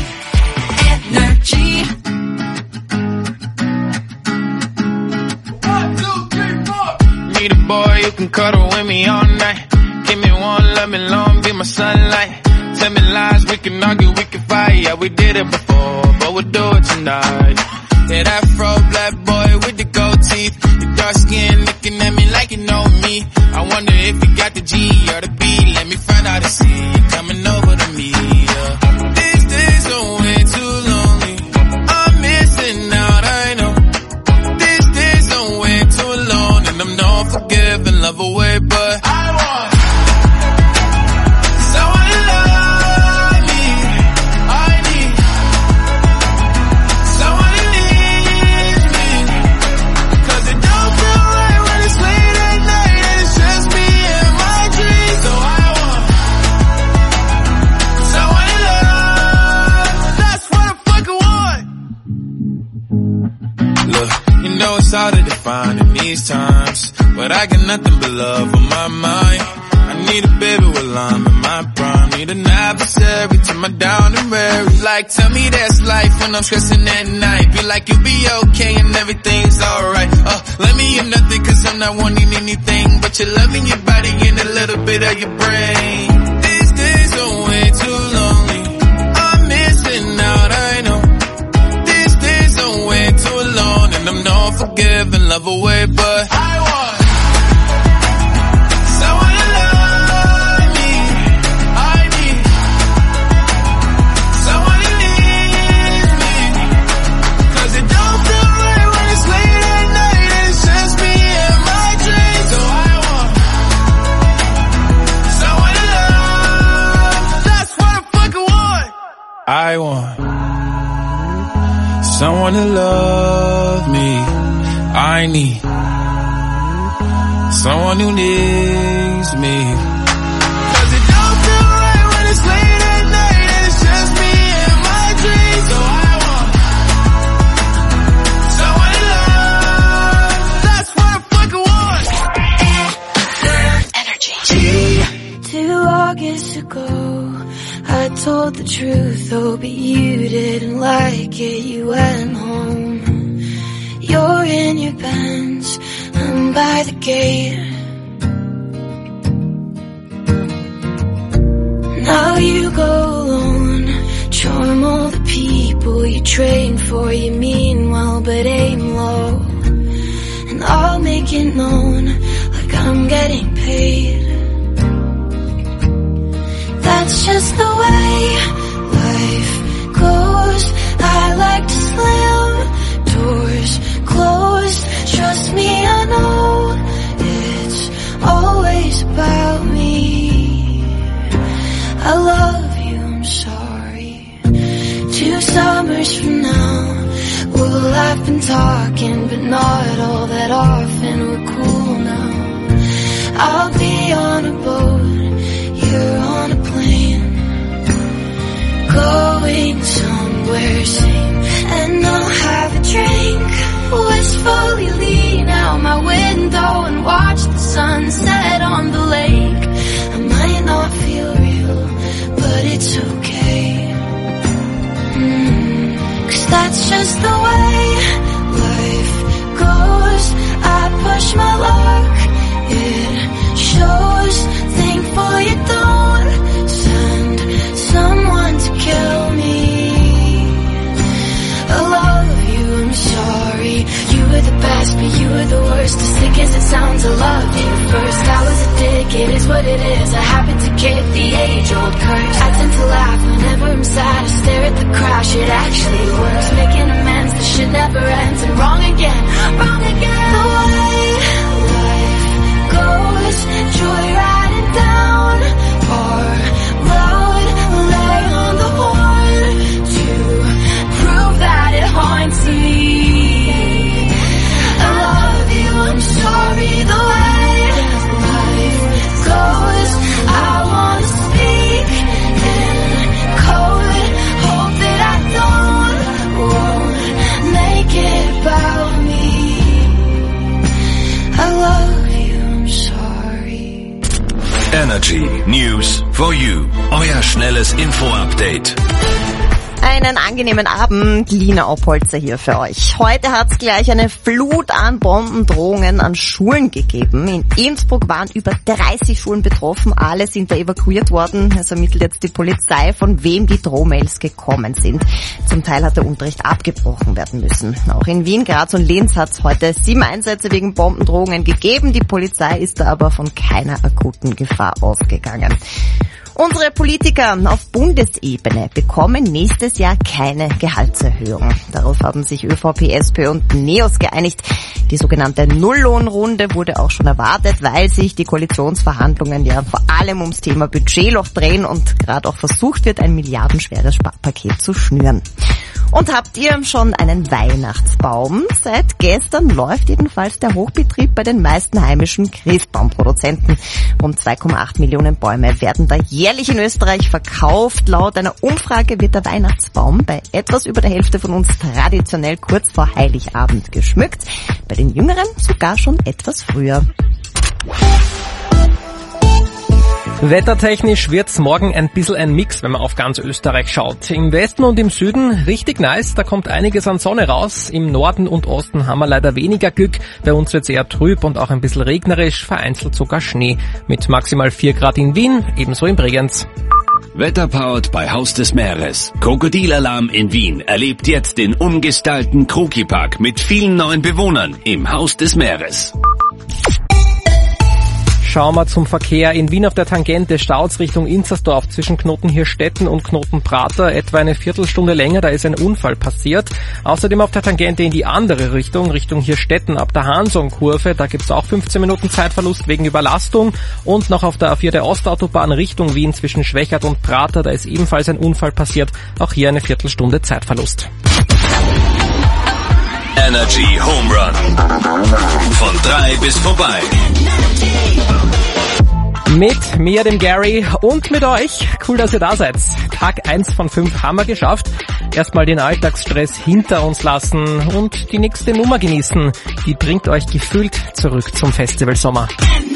Need a boy who can cuddle with me all night. Give me one, love me long, be my sunlight. Tell me lies, we can argue, we can fight. Yeah, we did it before, but we'll do it tonight. Yeah, that fro black boy with the gold teeth. The dark skin looking at me like you know me. I wonder if you got the G or the B. Let me find out and see you coming over to me. Yeah. These days are when You know it's hard to define in these times, but I got nothing but love on my mind. I need a baby while I'm in my prime. Need an adversary to my down and weary. Like, tell me that's life when I'm stressing at night. Be like, you'll be okay and everything's alright. Let me in nothing cause I'm not wanting anything but your love in your body and a little bit of your brain. These days are way too lonely. I'm missing out, I know. These days are way too alone, and I'm not forgiving, love away, but I want someone to love me. I need someone who needs me, cause it don't feel right when it's late at night and it's just me and my dreams. So I want someone to love. That's what I fucking want. I want someone to love me. I need someone who needs me, cause it don't feel right when it's late at night and it's just me and my dreams. So I want someone to love. That's what I fucking want. Energy. 2 August ago, I told the truth, oh, but you didn't like it, you went home. You're in your Benz, I'm by the gate. Now you go alone, charm all the people you train for. You mean well, but aim low, and I'll make it known like I'm getting paid. That's just the way life goes. I like to slam doors closed. Trust me, I know it's always about me. I love you, I'm sorry. 2 summers from now, we'll have been talking, but not all that often. We're cool now. I'll be on a boat, you're on a plane, going somewhere sane, and I'll have a drink, wistfully lean out my window and watch the sunset on the lake. I might not feel real, but it's okay, cause that's just the way life goes. I push my luck, it shows. Thankful you don't send someone to kill me. I love you, I'm sorry. You were the best, but you were the worst. As sick as it sounds, I loved you first. I was a dick, it is what it is. I happen to get the age-old curse. I tend to laugh whenever I'm sad. I stare at the crash, it actually works. Making amends, this shit never ends. And wrong again, wrong again. The way life goes, joyriding down our road, lay on the horn to prove that it haunts me. I love you, I'm sorry. The way life goes, I wanna speak in code, hope that I won't make it about me. I love you, I'm sorry. Energy News for You. Euer schnelles Info-Update. Einen angenehmen Abend, Lina Oppolzer hier für euch. Heute hat es gleich eine Flut an Bombendrohungen an Schulen gegeben. In Innsbruck waren über 30 Schulen betroffen, alle sind da evakuiert worden. Es ermittelt jetzt die Polizei, von wem die Drohmails gekommen sind. Zum Teil hat der Unterricht abgebrochen werden müssen. Auch in Wien, Graz und Linz hat es heute 7 Einsätze wegen Bombendrohungen gegeben. Die Polizei ist da aber von keiner akuten Gefahr ausgegangen. Unsere Politiker auf Bundesebene bekommen nächstes Jahr keine Gehaltserhöhung. Darauf haben sich ÖVP, SP und NEOS geeinigt. Die sogenannte Nulllohnrunde wurde auch schon erwartet, weil sich die Koalitionsverhandlungen ja vor allem ums Thema Budgetloch drehen und gerade auch versucht wird, ein milliardenschweres Sparpaket zu schnüren. Und habt ihr schon einen Weihnachtsbaum? Seit gestern läuft jedenfalls der Hochbetrieb bei den meisten heimischen Christbaumproduzenten. Rund 2,8 Millionen Bäume werden da jährlich in Österreich verkauft. Laut einer Umfrage wird der Weihnachtsbaum bei etwas über der Hälfte von uns traditionell kurz vor Heiligabend geschmückt. Bei den Jüngeren sogar schon etwas früher. Wettertechnisch wird's morgen ein bisschen ein Mix, wenn man auf ganz Österreich schaut. Im Westen und im Süden richtig nice, da kommt einiges an Sonne raus. Im Norden und Osten haben wir leider weniger Glück. Bei uns wird's eher trüb und auch ein bisschen regnerisch, vereinzelt sogar Schnee. Mit maximal 4 Grad in Wien, ebenso in Bregenz. Wetterpowered bei Haus des Meeres. Krokodilalarm in Wien erlebt jetzt den umgestalten Krokipark mit vielen neuen Bewohnern im Haus des Meeres. Schauen wir zum Verkehr. In Wien auf der Tangente Staus Richtung Inzersdorf zwischen Knoten Hirstetten und Knoten Prater etwa eine Viertelstunde länger, da ist ein Unfall passiert. Außerdem auf der Tangente in die andere Richtung, Richtung Hirstetten ab der Hansong-Kurve, da gibt's auch 15 Minuten Zeitverlust wegen Überlastung. Und noch auf der A4 der Ostautobahn Richtung Wien zwischen Schwächert und Prater, da ist ebenfalls ein Unfall passiert. Auch hier eine Viertelstunde Zeitverlust. Energy Home Run. Von 3 bis vorbei. Mit mir, dem Gary, und mit euch. Cool, dass ihr da seid. Tag 1 von 5 haben wir geschafft. Erstmal den Alltagsstress hinter uns lassen und die nächste Nummer genießen. Die bringt euch gefühlt zurück zum Festivalsommer.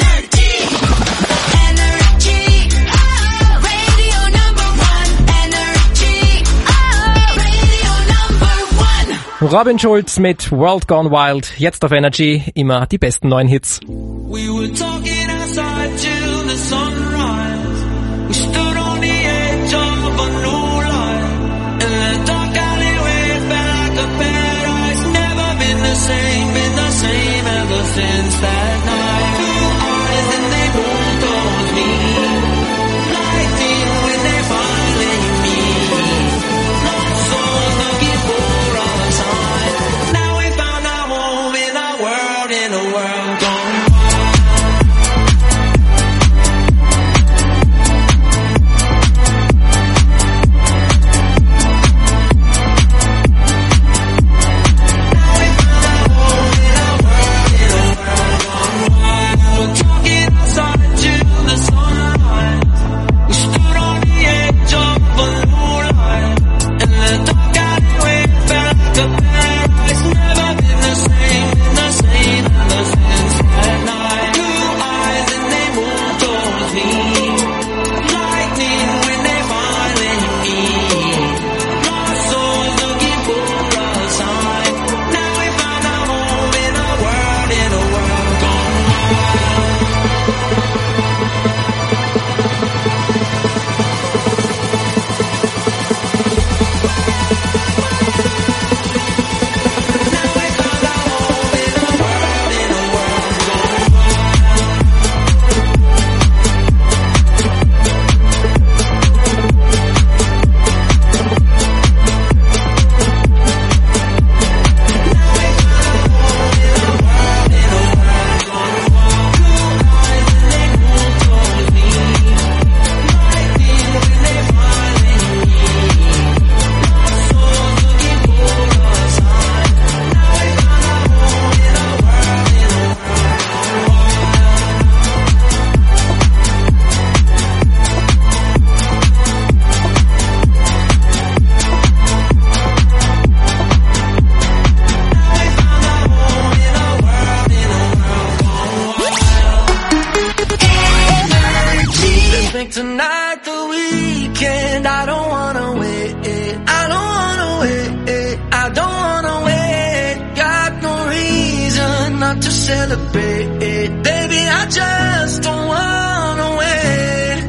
Robin Schulz mit World Gone Wild, jetzt auf Energy, immer die besten neuen Hits. We were talking outside till the sunrise. We stood on the edge of a new life. In the dark alleyway felt like a paradise. Never been the same ever since that night. 2 eyes and they moved towards me. Lightning when they finally meet. Lost souls looking for a sign. Now we found our home in a world gone wild. Tonight the weekend, I don't wanna wait, I don't wanna wait, I don't wanna wait. Got no reason not to celebrate, baby, I just don't wanna wait.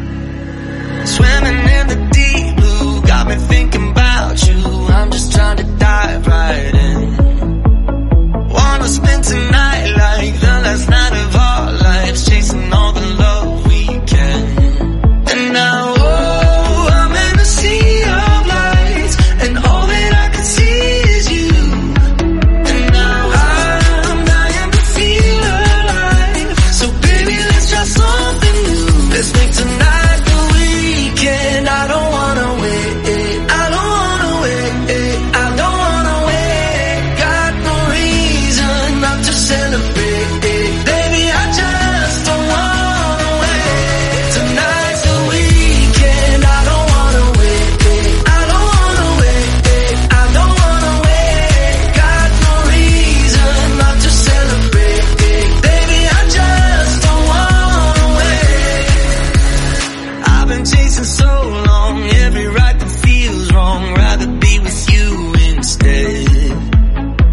Swimming in the deep blue, got me thinking about you. I'm just trying to dive right in. Wanna spend tonight like the last night of our lives, chasing all the love we can. And now, oh, I'm in a sea of lights, and all that I can see is you. And now I'm dying to feel alive, so baby, let's try something new. Let's make tonight the weekend. I don't wanna wait, I don't wanna wait, I don't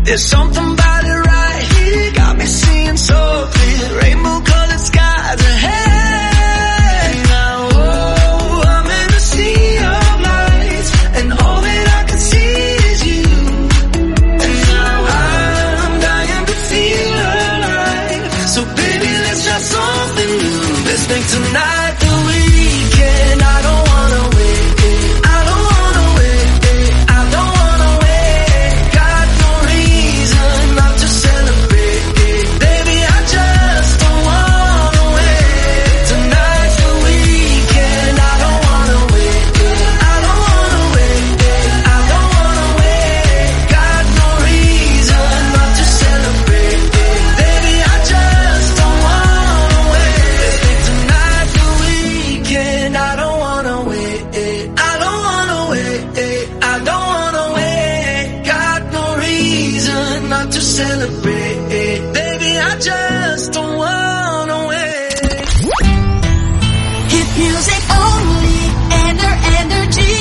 There's something about it right here, got me seeing so clear. Rainbow colored skies ahead. Now, oh, I'm in a sea of lights, and all that I can see is you. And now I'm dying to feel alive. So baby, let's try something new. Let's make tonight the weekend. I don't wanna wait. I don't wanna wait. I don't wanna wait. Got no reason not to celebrate. Baby, I just don't wanna wait. Tonight's the weekend. I don't wanna wait. I don't wanna wait. I don't wanna wait. Got no reason not to celebrate. Baby, I just don't wanna wait. Tonight's the weekend. I don't wanna wait. I don't wanna wait. I don't wanna wait. Got no reason not to celebrate. Baby, I just don't wanna wait. Hit music only, energy,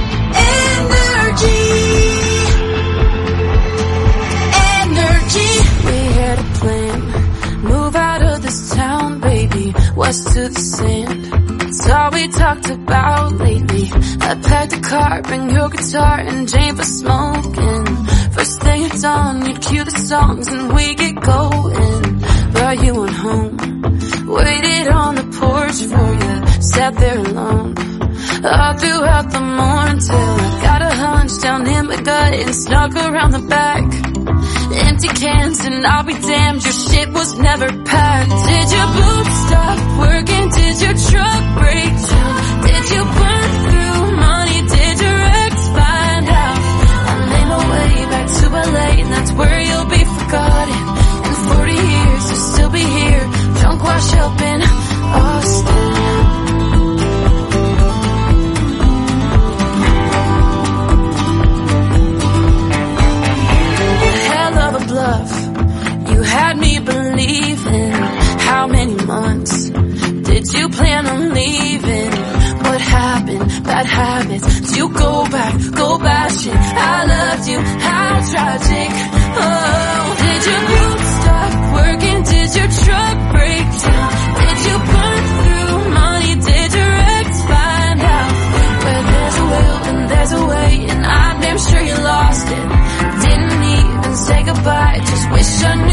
energy. We had a plan, move out of this town, baby, west to the sand. It's all we talked about lately. I packed a car, bring your guitar and Jane for smoking. First thing at dawn, you'd cue the songs and we get going. But you went home, waited on the porch for you, sat there alone. All throughout the morning till I got a hunch down in my gut and snuck around the back. Empty cans and I'll be damned, your shit was never packed. Did your boots stop working? Did your truck break down? Did you burn through money? Did your ex find out? I made my way back to LA and that's where you'll be forgotten. In 40 years you'll still be here, drunk wash up in Austin. Bluff. You had me believing. How many months did you plan on leaving? What happened? Bad habits. Did you go back? Go bashing. I loved you. How tragic. Oh, did your boots stop working? Did your truck break down? Did you burn through money? Did your ex find out? Where there's a will and there's a way, and I'm damn sure you lost it. Didn't even say goodbye, just wish I knew